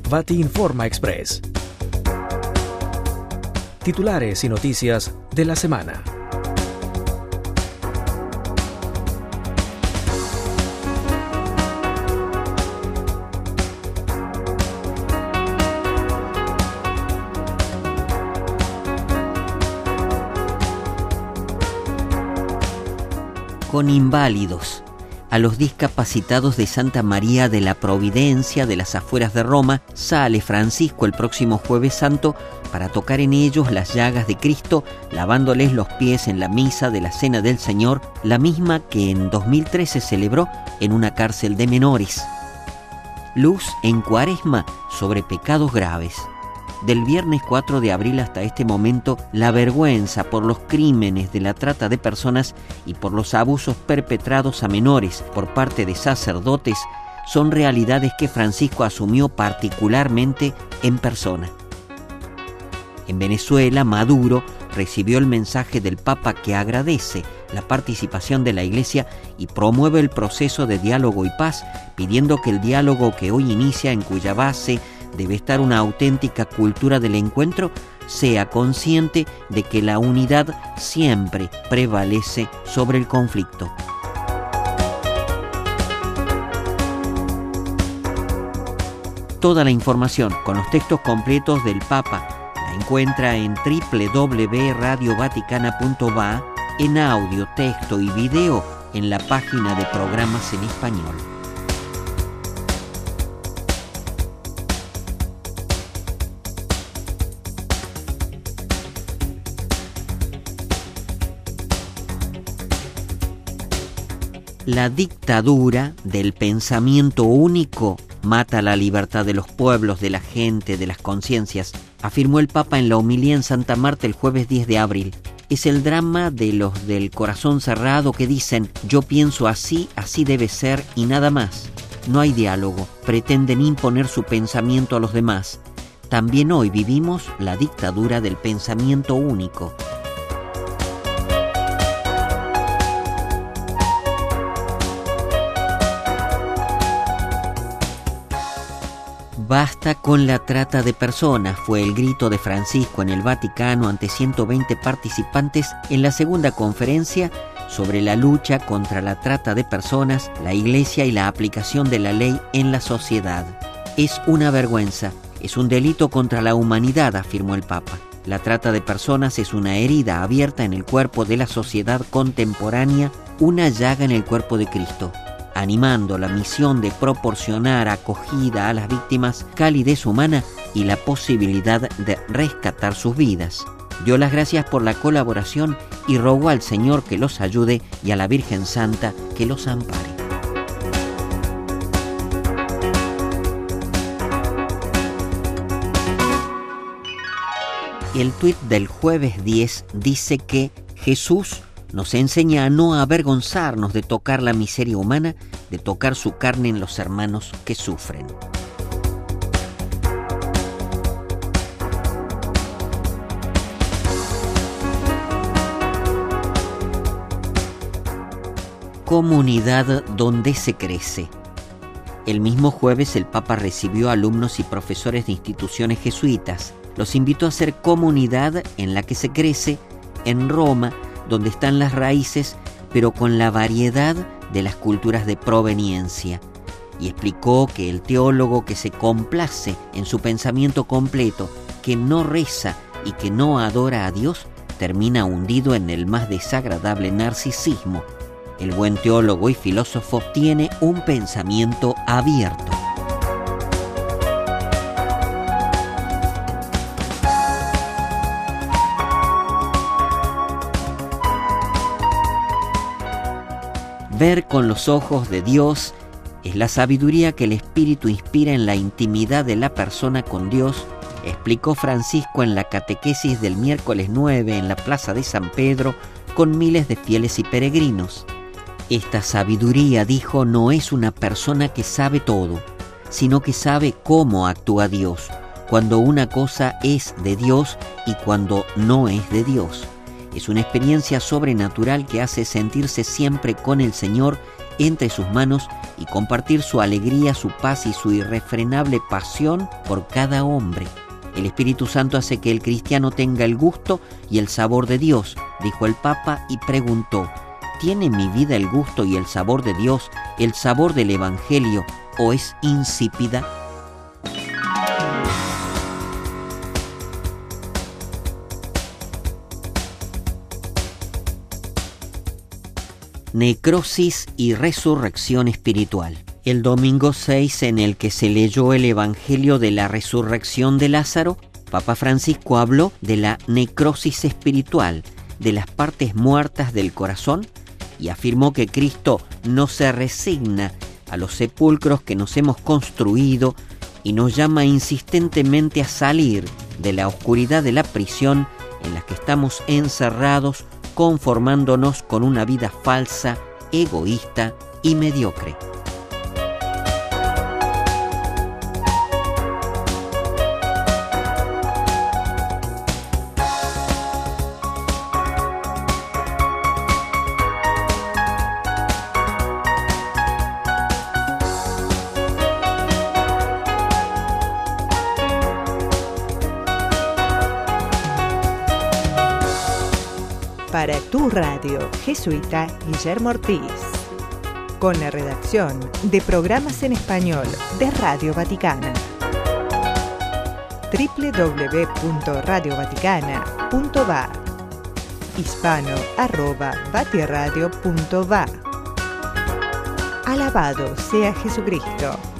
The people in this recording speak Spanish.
Vati Informa Express. Titulares y noticias de la semana. Con inválidos. A los discapacitados de Santa María de la Providencia, de las afueras de Roma, sale Francisco el próximo Jueves Santo para tocar en ellos las llagas de Cristo, lavándoles los pies en la misa de la Cena del Señor, la misma que en 2013 celebró en una cárcel de menores. Luz en Cuaresma sobre pecados graves. Del viernes 4 de abril hasta este momento, la vergüenza por los crímenes de la trata de personas y por los abusos perpetrados a menores por parte de sacerdotes son realidades que Francisco asumió particularmente en persona. En Venezuela, Maduro recibió el mensaje del Papa que agradece la participación de la Iglesia y promueve el proceso de diálogo y paz, pidiendo que el diálogo que hoy inicia, en cuya base debe estar una auténtica cultura del encuentro, sea consciente de que la unidad siempre prevalece sobre el conflicto. Toda la información con los textos completos del Papa la encuentra en www.radiovaticana.va, en audio, texto y video en la página de programas en español. La dictadura del pensamiento único mata la libertad de los pueblos, de la gente, de las conciencias, afirmó el Papa en la homilía en Santa Marta el jueves 10 de abril. Es el drama de los del corazón cerrado que dicen: yo pienso así, así debe ser y nada más. No hay diálogo, pretenden imponer su pensamiento a los demás. También hoy vivimos la dictadura del pensamiento único. Basta con la trata de personas, fue el grito de Francisco en el Vaticano ante 120 participantes en la segunda conferencia sobre la lucha contra la trata de personas, la Iglesia y la aplicación de la ley en la sociedad. Es una vergüenza, es un delito contra la humanidad, afirmó el Papa. La trata de personas es una herida abierta en el cuerpo de la sociedad contemporánea, una llaga en el cuerpo de Cristo, animando la misión de proporcionar acogida a las víctimas, calidez humana y la posibilidad de rescatar sus vidas. Dio las gracias por la colaboración y rogó al Señor que los ayude y a la Virgen Santa que los ampare. El tuit del jueves 10 dice que Jesús nos enseña a no avergonzarnos de tocar la miseria humana, de tocar su carne en los hermanos que sufren. Comunidad donde se crece. El mismo jueves el Papa recibió a alumnos y profesores de instituciones jesuitas. Los invitó a hacer comunidad en la que se crece, en Roma, donde están las raíces, pero con la variedad de las culturas de proveniencia. Y explicó que el teólogo que se complace en su pensamiento completo, que no reza y que no adora a Dios, termina hundido en el más desagradable narcisismo. El buen teólogo y filósofo tiene un pensamiento abierto. Ver con los ojos de Dios es la sabiduría que el Espíritu inspira en la intimidad de la persona con Dios, explicó Francisco en la catequesis del miércoles 9 en la Plaza de San Pedro con miles de fieles y peregrinos. Esta sabiduría, dijo, no es una persona que sabe todo, sino que sabe cómo actúa Dios, cuando una cosa es de Dios y cuando no es de Dios. Es una experiencia sobrenatural que hace sentirse siempre con el Señor entre sus manos y compartir su alegría, su paz y su irrefrenable pasión por cada hombre. El Espíritu Santo hace que el cristiano tenga el gusto y el sabor de Dios, dijo el Papa y preguntó: ¿tiene mi vida el gusto y el sabor de Dios, el sabor del Evangelio, o es insípida? Necrosis y resurrección espiritual. El domingo 6, en el que se leyó el Evangelio de la resurrección de Lázaro, Papa Francisco habló de la necrosis espiritual, de las partes muertas del corazón, y afirmó que Cristo no se resigna a los sepulcros que nos hemos construido y nos llama insistentemente a salir de la oscuridad de la prisión en la que estamos encerrados, conformándonos con una vida falsa, egoísta y mediocre. Para tu radio, Jesuita Guillermo Ortiz, con la redacción de programas en español de Radio Vaticana. www.radiovaticana.va, hispano@vatiradio.va. Alabado sea Jesucristo.